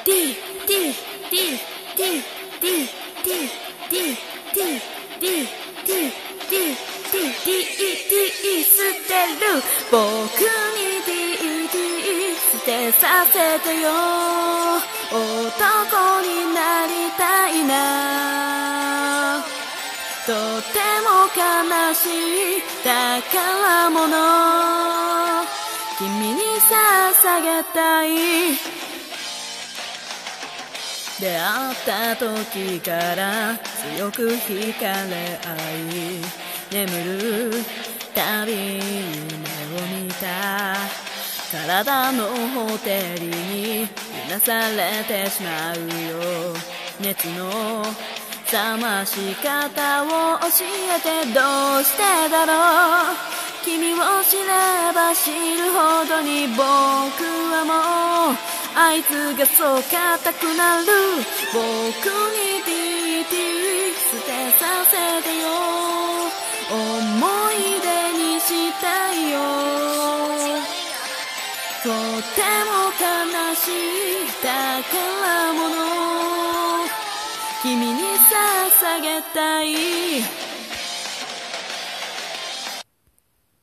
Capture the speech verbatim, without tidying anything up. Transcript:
D D D D D D D D D D D D 捨てる僕に ディーディー 捨てさせてよ男になりたいなとても悲しい宝物君に捧げたい出会った時から強く惹かれ合い眠るたびに夢を見た体のほてりにうなされてしまうよ熱の冷まし方を教えてどうしてだろう君を知れば知るほどに僕はもうあいつがそう固くなる僕に ディーディー 捨てさせてよ思い出にしたいよとても悲しい宝物君に捧げたい